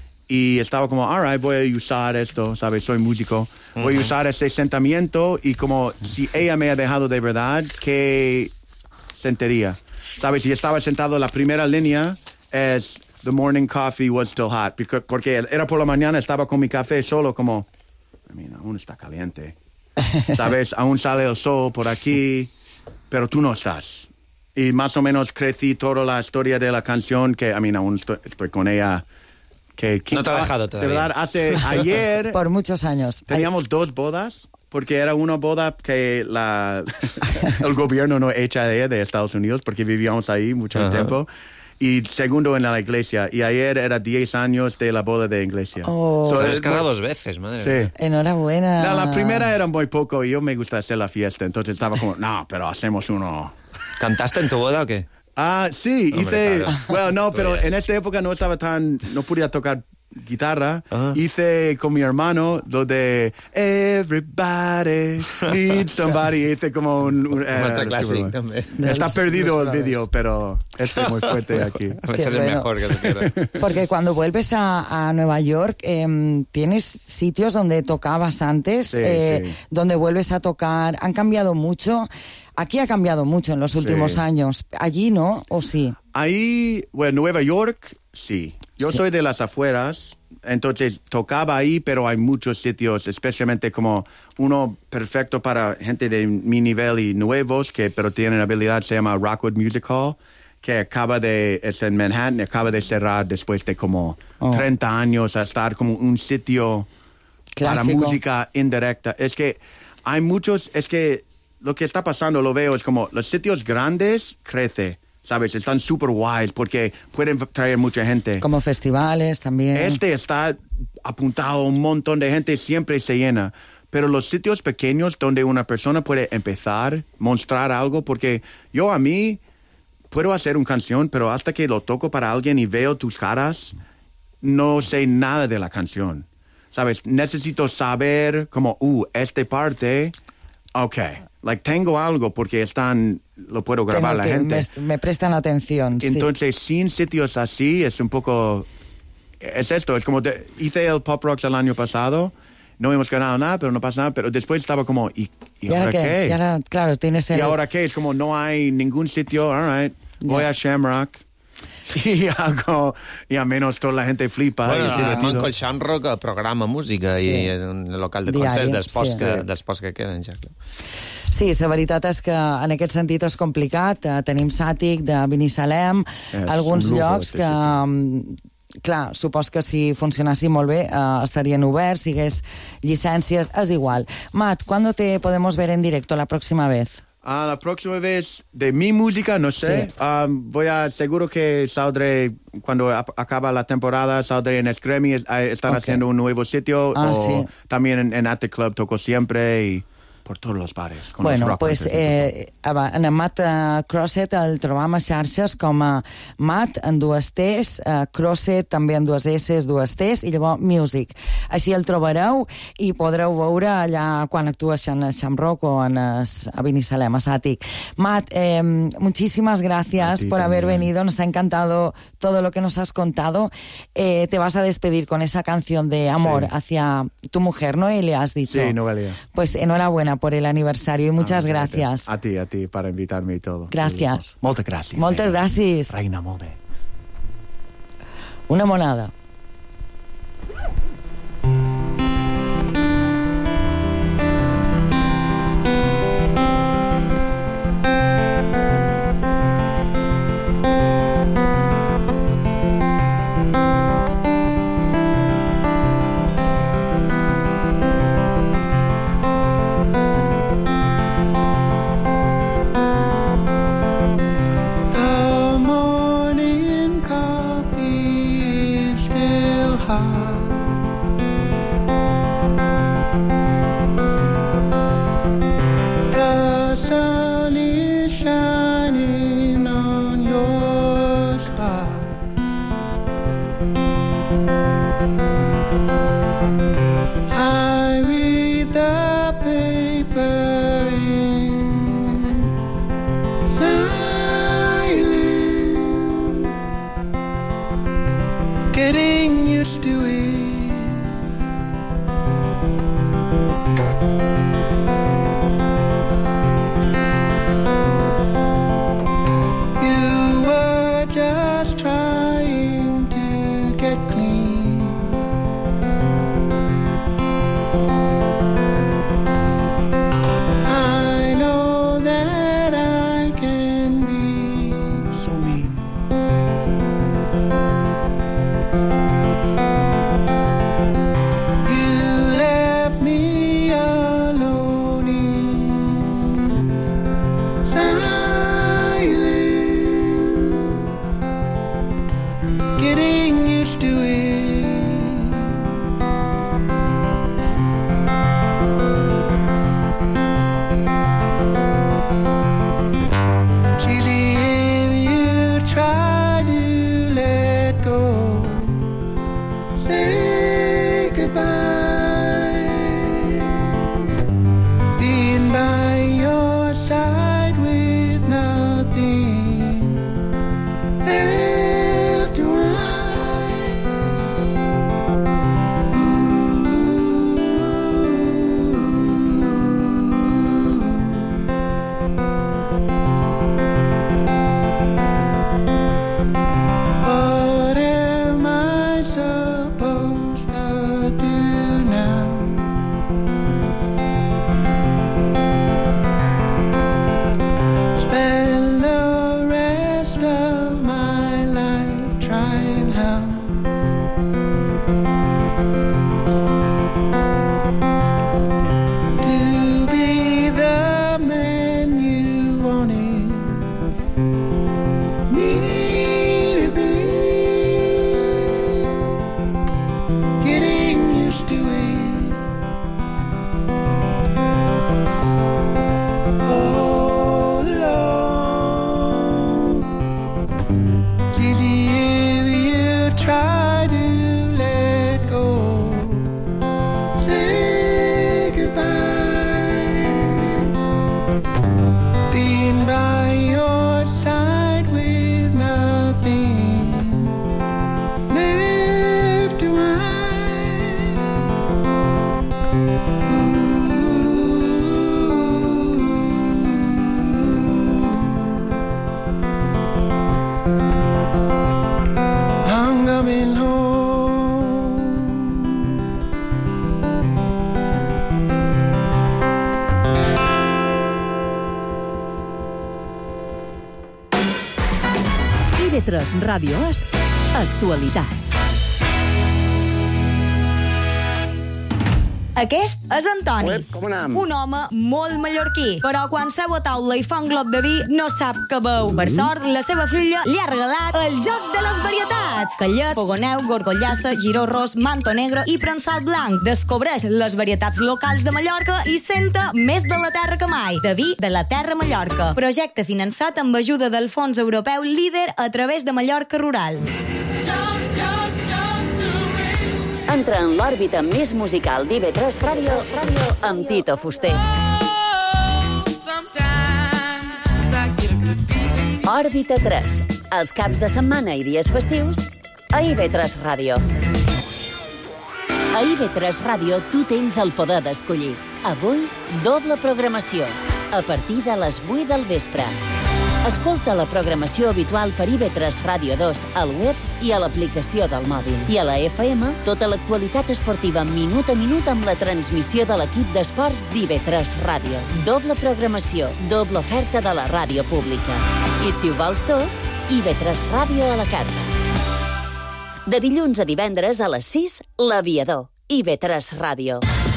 Y estaba como, all right, voy a usar esto, ¿sabes? Soy músico. Voy a usar este sentimiento y como si ella me ha dejado de verdad, ¿qué sentiría? ¿Sabes? Y estaba sentado en la primera línea, es the morning coffee was still hot. Porque, porque era por la mañana, estaba con mi café solo como, I mean, aún está caliente. ¿Sabes? Aún sale el sol por aquí, pero tú no estás. Y más o menos crecí toda la historia de la canción, que, I mean, aún estoy, estoy con ella. Que, que- No te ha dejado todavía. De verdad, hace ayer Por muchos años. teníamos dos bodas, porque era una boda que la, el gobierno no echa de, de Estados Unidos, porque vivíamos ahí mucho Ajá. tiempo. Y segundo en la iglesia. Y ayer era diez años de la boda de iglesia. Oh. So, Pero es es cada muy- dos veces, madre Sí. mía. Enhorabuena. No, la primera era muy poco y yo me gusta hacer la fiesta. Entonces estaba como, no, pero hacemos uno. ¿Cantaste en tu boda o qué? Ah, sí, Hombre, hice... claro. Bueno, no, Tú pero eres. en esta época no estaba tan... No podía tocar guitarra. Ah. Hice con mi hermano lo de Everybody Needs Somebody. Hice como un... un, Un altre eh, clàssic, sí, també. Está Los- perdido los el vídeo, pero este es muy fuerte aquí. A veces es bueno. mejor que se quede. Porque cuando vuelves a, a Nueva York, em, tienes sitios donde tocabas antes, Sí, eh, sí. donde vuelves a tocar. ¿Han cambiado mucho? Aquí ha cambiado mucho en los últimos Sí. años. ¿Allí no? ¿O sí? Ahí, bueno, Nueva York, sí. Yo Sí. soy de las afueras, entonces tocaba ahí, pero hay muchos sitios, especialmente como uno perfecto para gente de mi nivel y nuevos, que pero tienen habilidad, se llama Rockwood Music Hall, que acaba de, es en Manhattan, acaba de cerrar después de como Oh. treinta años a estar como un sitio para Clásico. música indirecta. Es que hay muchos, es que lo que está pasando, lo veo, es como los sitios grandes crecen, ¿sabes? Están súper guays porque pueden traer mucha gente. Como festivales también. Este está apuntado a un montón de gente, siempre se llena. Pero los sitios pequeños donde una persona puede empezar, mostrar algo, porque yo a mí puedo hacer una canción, pero hasta que lo toco para alguien y veo tus caras, no sé nada de la canción. ¿Sabes? Necesito saber como, uh, esta parte, ok. Like, tengo algo porque están, lo puedo grabar Tengo la que- gente. Me, me prestan atención. sí. Entonces, sin sitios así, es un poco... Es esto, es como... de- hice el Pop Rocks el año pasado, no hemos ganado nada, pero no pasa nada, pero después estaba como, ¿y, y ¿Y ahora ahora qué? qué? Y ahora, claro, tienes el... ¿Y ahora qué? Es como, no hay ningún sitio, all right, voy Ya. a Shamrock, y hago... Y a menos toda la gente flipa. Bueno, y es a divertido. Manco el Shamrock eh, programa música Sí. i és un local de Diari, concerts dels pocs, sí. que, dels pocs que queden, ja. clar. Sí, la veritat és que en aquest sentit és complicat. Eh, Tenim Sàtic de Binissalem, És alguns un lujo, llocs este que... mm, Clar, supos que si funcionassin molt bé eh, estarien oberts, si hagués llicències, és igual. Matt, ¿cuándo te podemos ver en directo la próxima vez? Ah, la próxima vez de mi música, no sé. Sí. Um, voy a, seguro que saldré, cuando ap- acaba la temporada, saldré en Scremi. Es- ah, Están Ok. haciendo un nuevo sitio. Ah, o sí. también en, en At the Club toco siempre. Y por todos los bares. Con Bueno, los pues eh, en Matt uh, Crosset el trobam a xarxes com a Matt en dues T's, uh, Crosset també en dues S's, dues T's, i llavors Music. Així el trobareu i podreu veure allà quan actues en el Shamrock o en es, a Binissalem, a Sàtic. Matt, eh, muchísimas gracias por haber también. venido, nos ha encantado todo lo que nos has contado. Eh, te vas a despedir con esa canción de amor sí. hacia tu mujer, ¿no? Y le has dicho. Sí, Noelia. Pues enhorabuena por el aniversario y muchas ah, gracias. A ti, a ti, para invitarme y todo. Gracias. Moltes gràcies. Moltes gràcies. Reina, molt bé. Una monada. I V tres Ràdio És Actualitat. Aquest és Antoni, Uep, com anem? un home molt mallorquí, però quan seu a taula i fa un glob de vi no sap què beu. Per sort, la seva filla li ha regalat el joc de les varietats. Callet, fogoneu, gorgollassa, giró ros, manto negre i prensal blanc. Descobreix les varietats locals de Mallorca i senta més de la terra que mai. De vi de la terra Mallorca. Projecte finançat amb ajuda del Fons Europeu Líder a través de Mallorca Rural. Entra en l'òrbita més musical d'I V tres Ràdio amb Tito Fuster. Òrbita tres. Els caps de setmana i dies festius a I V tres Ràdio. A I V tres Ràdio tu tens el poder d'escollir. Avui, doble programació. A partir de les vuit del vespre. Escolta la programació habitual per I V tres Ràdio dos al web i a l'aplicació del mòbil. I a la F M, tota l'actualitat esportiva minut a minut amb la transmissió de l'equip d'esports d'I V tres Ràdio. Doble programació, doble oferta de la ràdio pública. I si ho vols tot, I V tres Ràdio a la carta. De dilluns a divendres a les sis, L'Aviador. I V tres Ràdio.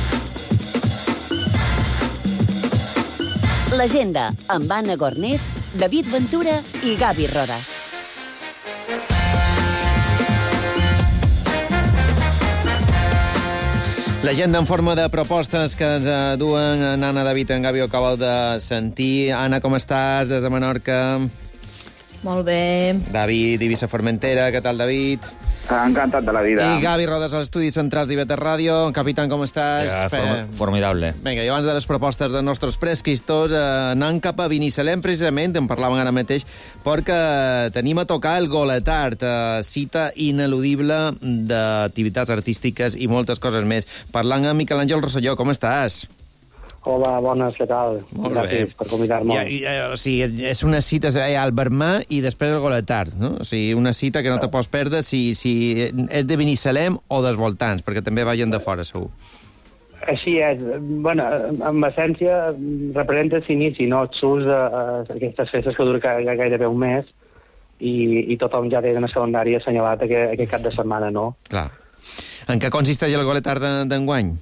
L'agenda amb Anna Gornés, David Ventura i Gavi Rodas. L'agenda en forma de propostes que ens duen en Anna, David i en Gavi, ho acabeu de sentir. Anna, com estàs des de Menorca? Molt bé. David, Eivissa Formentera, què tal, David? Encantat de la vida. I Gavi Rodas, als estudis centrals d'I V tres Ràdio. Capitán, com estàs? Ja, form formidable. Vinga, i abans de les propostes dels nostres prescristors, eh, anant cap a Binissalem, precisament, en parlàvem ara mateix, perquè tenim a tocar el Goletart, eh, cita ineludible d'activitats artístiques i moltes coses més. Parlant amb Miquel Àngel Rosselló, com estàs? Hola, bones, què tal? Molt Gràcies bé. per convidar-me. Ja, ja, o sigui, és una cita eh, al Vermà i després el Goletart, no? O sigui, una cita que no te pots perdre si, si és de Binissalem o dels voltants, perquè també vagin de fora, segur. Així és. Bueno, en essència, representa l'inici, no? Et surts d'aquestes festes que dura gairebé un mes i, i tothom ja té una secundària assenyalat aquest, aquest cap de setmana, no? Clar. En què consisteix el Goletart d'enguany?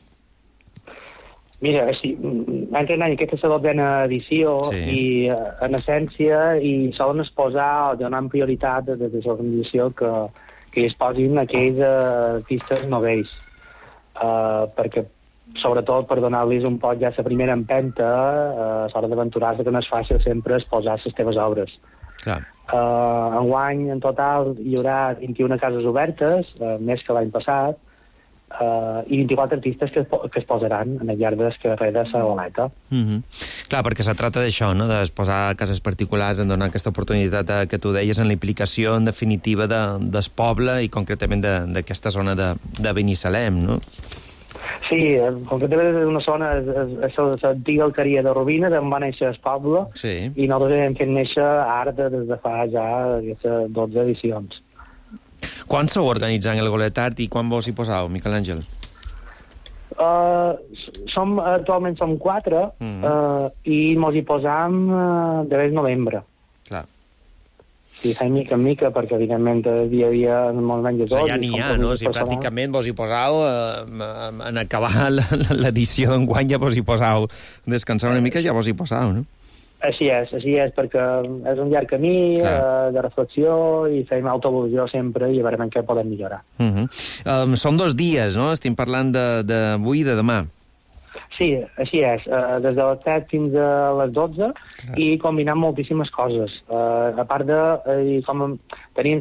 Mira, sí, any en any aquesta és la dotzena edició sí. i en essència i solen exposar o donar prioritat des de l'organització que, que hi es posin aquells uh, artistes novells uh, perquè sobretot per donar-los un poc ja la primera empenta uh, a l'hora d'aventurar-se que no és fàcil sempre exposar les teves obres. Clar. Uh, enguany en total hi haurà vint-i-una cases obertes, uh, més que l'any passat, Uh, i vint-i-quatre artistes que es, que es posaran en el llarg del carrer de la Goleta. Mm -hmm. Clar, perquè se trata d'això, no? De posar cases particulars, en donar aquesta oportunitat a, que tu deies en la implicació en definitiva de, del poble i concretament d'aquesta zona de, de Binissalem, no? Sí, concretament és una zona, és, és, és l'antiga alqueria de Rovines, on va néixer el poble, sí. i nosaltres hem fet néixer art des de fa ja dotze edicions. Quan sou organitzant el Goletart i quan vos hi posau, Miquel Àngel? Uh, som, actualment som quatre mm -hmm. uh, i mos hi posam uh, de novembre. Clar. Sí, fem mica en mica, perquè evidentment el dia a dia molt menys de tot. O sigui, ja n'hi ha, no? Si pràcticament vos hi posau, eh, en acabar l'edició d'enguany ja vos hi posau. Descansar una mica ja vos hi posau, no? Així és, així és, perquè és un llarg camí uh, de reflexió i fem autoevolució sempre i a veure en què podem millorar. Uh -huh. um, són dos dies, no? Estem parlant d'avui i de demà. Sí, així és. Uh, des de les set fins a les dotze Clar. I combinant moltíssimes coses. Uh, a part de... Uh, com tenim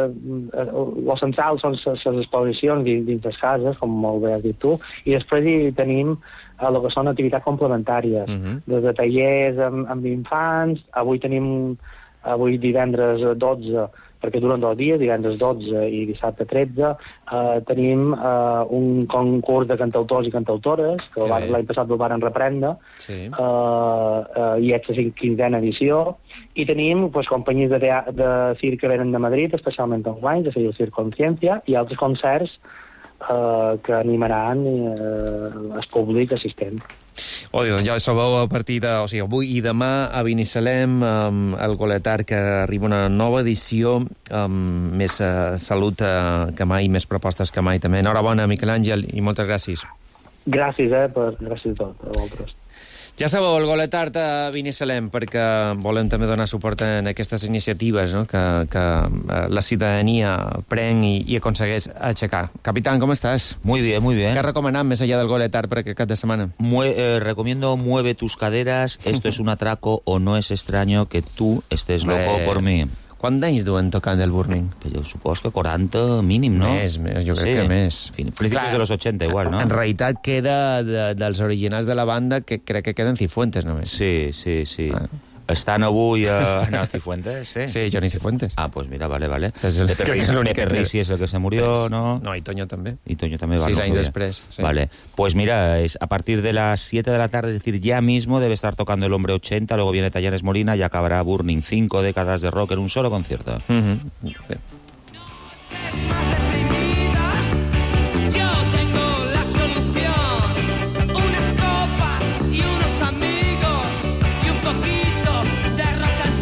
el central són les exposicions dins, dins les cases, com molt bé has dit tu, i després hi tenim a el que són activitats complementàries, uh -huh. des de tallers amb, amb infants, avui tenim, avui divendres dotze, perquè duren dos dies, divendres dotze i dissabte tretze, eh, tenim eh, un concurs de cantautors i cantautores, que sí. l'any passat el varen reprendre, sí. eh, eh, i és la quinzena edició, i tenim pues, companyies de, de circ que venen de Madrid, especialment enguany, que seria el Circ Consciència, i altres concerts Uh, que animaran uh, el públic assistent. Oi, ja sabeu a partir de... O sigui, avui i demà a Binissalem, um, el Goletart, que arriba una nova edició, um, més uh, salut uh, que mai, més propostes que mai també. Enhorabona, Miquel Àngel, i moltes gràcies. Gràcies, eh, per, gràcies a tot, a vosaltres. Ja sabeu, el Goletart a Binissalem, perquè volem també donar suport en aquestes iniciatives, no?, que, que la ciutadania pren i, i aconsegueix aixecar. Capitán, ¿cómo estás? Muy bien, muy bien. ¿Qué recomendan més allá del Goletart per aquest cap de setmana? Mue eh, recomiendo Mueve tus caderas, esto es un atraco o no es extraño que tú estés loco Eh, por mí. Quants d'anys duen tocant el Burning? Jo supos que quaranta mínim, no? Més, més, jo crec Sí. que més. Fin, principios de los ochenta igual, ¿no? En realitat queda de, dels originals de la banda que crec que queden Cifuentes només. Sí, sí, sí. Ah. Estan avui a... Estan a Cifuentes, sí? Sí, Johnny Cifuentes. Ah, pues mira, vale, vale. És el, Pepe Risi, Pepe Risi es el que se murió, ¿no? No, y Toño també. Y Toño también va. Seis no años sabía. después. Sí. Vale, pues mira, es a partir de las siete de la tarde, es decir, ya mismo debe estar tocando el Hombre ochenta, luego viene Tallanes Molina y acabará Burning. Cinco décadas de rock en un solo concierto. Uh-huh. Yo tengo la solución, unas copas y unos amigos y un poquito de rock and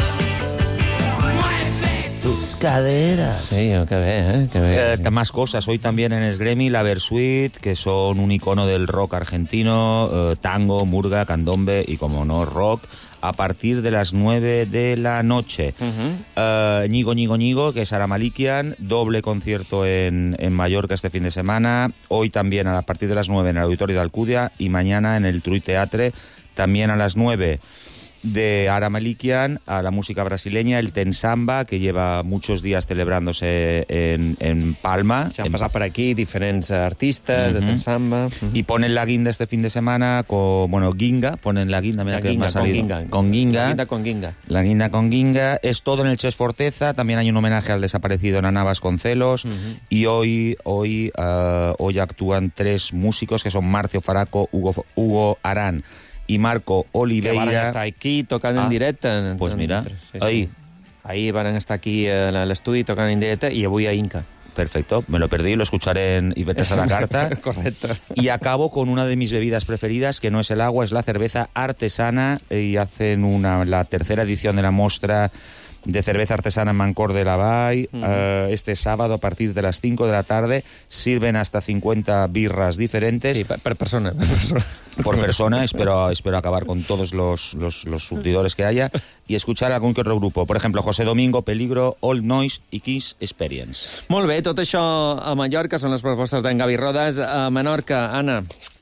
roll. Mueve Tus caderas. Sí, qué bé, ¿eh? Qué bé. Eh, más cosas. Hoy también en Esgremi, la Versuit, que son un icono del rock argentino, eh, tango, murga, candombe y, como no, rock, a partir de las nueve de la noche. Uh-huh. Eh, Ñigo, Ñigo, Ñigo, que es Ara Malikian, doble concierto en, en Mallorca este fin de semana. Hoy también a partir de las nueve en el Auditorio de Alcudia y mañana en el Trui Teatre, también a las nueve. De Ara Malikian a la música brasileña, el Tensamba, que lleva muchos días celebrándose en, en Palma. Se han en... pasado por aquí diferentes artistas uh-huh. de Tensamba. Uh-huh. Y ponen la guinda este fin de semana con, bueno, Ginga, ponen la guinda, mira la que guinda, me ha salido. Con Ginga. Con Ginga. La guinda con Ginga. La guinda con Ginga. Es todo en el Ches Forteza. También hay un homenaje al desaparecido Nana Vasconcelos. Uh-huh. Y hoy, hoy, uh, hoy actúan tres músicos que son Marcio Faraco, Hugo, Hugo Arán y Marco Oliveira. Que van a estar aquí tocant ah, en directe. En, pues mira, sí, sí. ahí. Ahí van a estar aquí a l'estudi tocant en directe y avui a Inca. Perfecto, me lo perdí, lo escucharé en Ibetres a la Carta. Correcto. Y acabo con una de mis bebidas preferidas, que no es el agua, es la cerveza artesana, y hacen una, la tercera edición de la mostra de cerveza artesana en Mancor de la Vall. Uh-huh. uh, este sábado a partir de las cinco de la tarde sirven hasta cincuenta birras diferentes. Sí, per, per persona. Per persona, por persona espero, espero acabar con todos los, los, los surtidores que haya y escuchar algún que otro grupo. Por ejemplo, José Domingo, Peligro, Old Noise y Kiss Experience. Molt bé, tot això a Mallorca són les propostes d'en Gavi Rodas. A Menorca, Anna.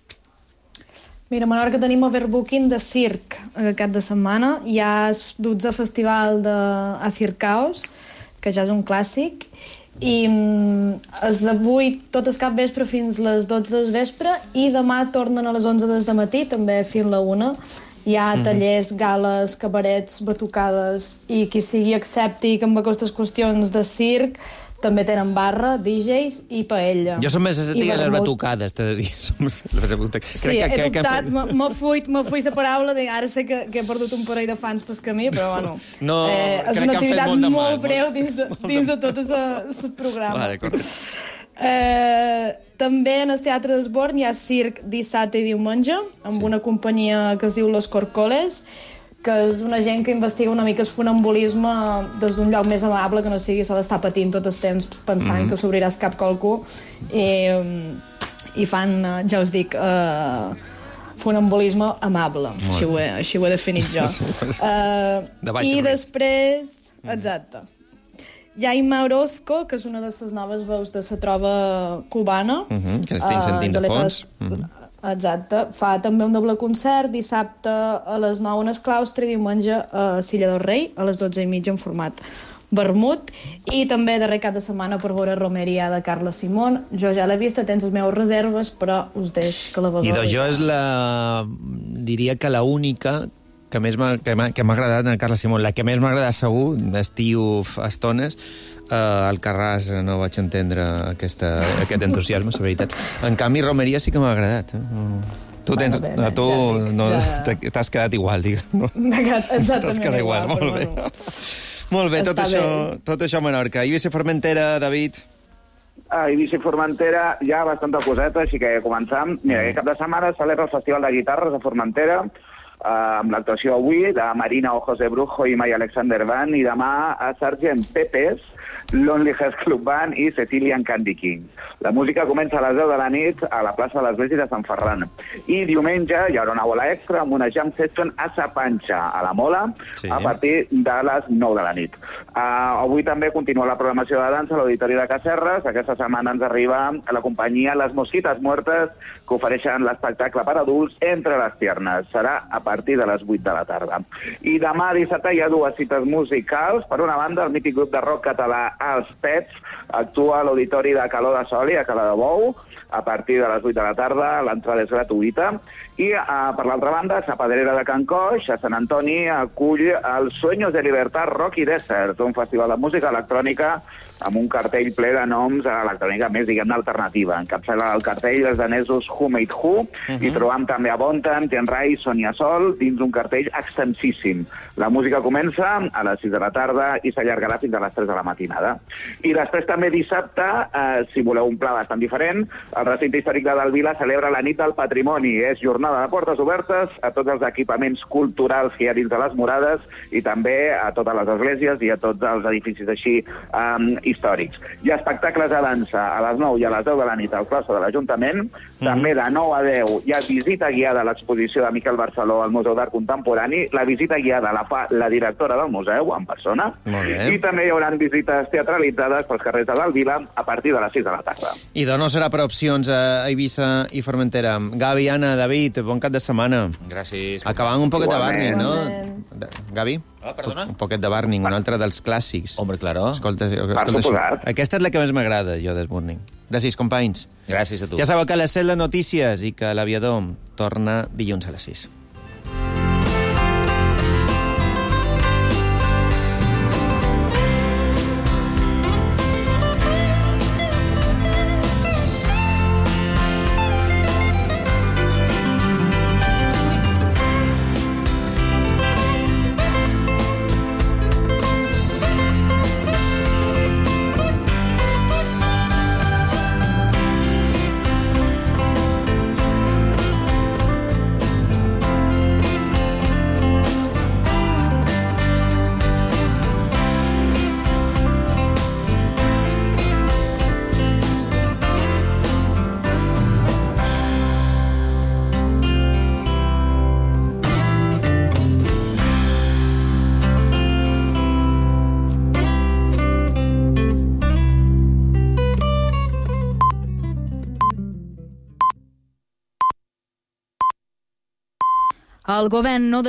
Mira, a Menorca tenim overbooking de circ aquest cap de setmana. Hi ha el dotzè festival de a Circaos, que ja és un clàssic, i és avui tot el cap vespre fins les dotze del vespre i demà tornen a les onze del matí, també fins la una. Hi ha mm-hmm. tallers, gales, cabarets, batucades, i qui sigui escèptic amb aquestes qüestions de circ també tenen barra, D Js i paella. Jo som més escèptic a les batucades, t'he de dir. Som les batucades. Sí, he que, dubtat, que... m'ha fuit, fuit la paraula, de, ara sé que, que he perdut un parell de fans pel camí, però bueno, no, eh, és una activitat molt, molt mal, breu dins de, dins de tot el programa. Vale, correcte. Eh, també en el Teatre d'Esborn hi ha circ dissabte i diumenge, amb sí. una companyia que es diu Los Corcoles, que és una gent que investiga una mica el funambulisme des d'un lloc més amable, que no sigui sol estar patint tot el temps pensant mm-hmm. que s'obrirà el cap qualcú, i, i fan, ja us dic, uh, funambulisme amable, així ho, he, així ho he definit jo. Uh, de I després, exacte, hi ha Imma Orozco, que és una de les noves veus de la trova cubana. Mm-hmm, que l'estem sentint uh, de fons. Mm-hmm. Exacte. Fa també un doble concert dissabte a les nou en el claustre i diumenge a Silla del Rei a les dotze i mitja en format vermut, i també darrer cap de setmana per veure Romeria de Carla Simón. Jo ja l'he vista, tens les meves reserves, però us deix que la valori. I jo és la... diria que la única que més m'ha que m'ha, que m'ha agradat en Carla Simón. La que més m'ha agradat segur, estiu estones, Uh, al Carràs no vaig entendre aquesta, aquest entusiasme, la veritat. En canvi, Romeria sí que m'ha agradat. Eh? Tu tens... Bueno, bé, a tu ja no, ja... t'has quedat igual, digues. No? M'ha quedat exactament t'has quedat igual, igual molt bé. Bueno. Molt bé, tot això, tot això a Menorca. Eivissa Formentera, David. A Eivissa Formentera hi ha bastanta coseta, així que començam. Mira, aquest cap de setmana celebra el Festival de Guitarres a Formentera. amb l'actuació avui de Marina o José Brujo i May Alexander Band, i demà a Sergent Pepes, Lonely Hearts Club Band i Cecilian Candy King. La música comença a les deu de la nit a la plaça de l'Església de Sant Ferran. I diumenge hi haurà una bola extra amb una jam session a Sa Panxa, a la Mola, sí. a partir de les nou de la nit. Uh, avui també continua la programació de dansa a l'Auditori de Casserres. Aquesta setmana ens arriba a la companyia Les Mosquitas Muertes, que ofereixen l'espectacle per adults Entre les Tiernes. Serà a partir de les vuit de la tarda. I demà dissabte hi ha dues cites musicals. Per una banda, el mític grup de rock català Els Pets actua a l'Auditori de Caló de Soli, a Cala de Bou, a partir de les vuit de la tarda. L'entrada és gratuïta. I, uh, per l'altra banda, a Pedrera de Can Coix, a Sant Antoni, acull el Sueños de Libertad Rock i Desert, un festival de música electrònica amb un cartell ple de noms a l'electrònica més, diguem-ne, alternativa. Encapçala el cartell els danesos Who Made Who, uh-huh. i trobam també a Bonten, Tenrai, Sonia Sol, dins un cartell extensíssim. La música comença a les sis de la tarda i s'allargarà fins a les tres de la matinada. I després també dissabte, eh, si voleu un pla bastant diferent, el recinte històric de Delvila celebra la nit del patrimoni. És jornada de portes obertes a tots els equipaments culturals que hi ha dins de les murades i també a totes les esglésies i a tots els edificis així eh, històrics. Hi ha espectacles de dansa a les nou i a les deu de la nit al claustre de l'Ajuntament. Mm. També de nou a deu hi ha visita guiada a l'exposició de Miquel Barceló al Museu d'Art Contemporani. La visita guiada la fa la directora del museu, en persona. I també hi haurà visites teatralitzades pels carrers de Delvila a partir de les sis de la tarda. I de no serà per opcions a Eivissa i Formentera. Gavi, Anna, David, bon cap de setmana. Gràcies. Acabant un poquet de Barning, no? Gavi? Ah, perdona? Un poquet de Barning, un altre dels clàssics. Hombre, claro. Escolta, escolta això. Aquesta és la que més m'agrada, jo, del Burning. Gràcies, companys. Gràcies a tu. Ja sabeu que a les set les notícies i que l'Aviador torna dilluns a les sis. El govern no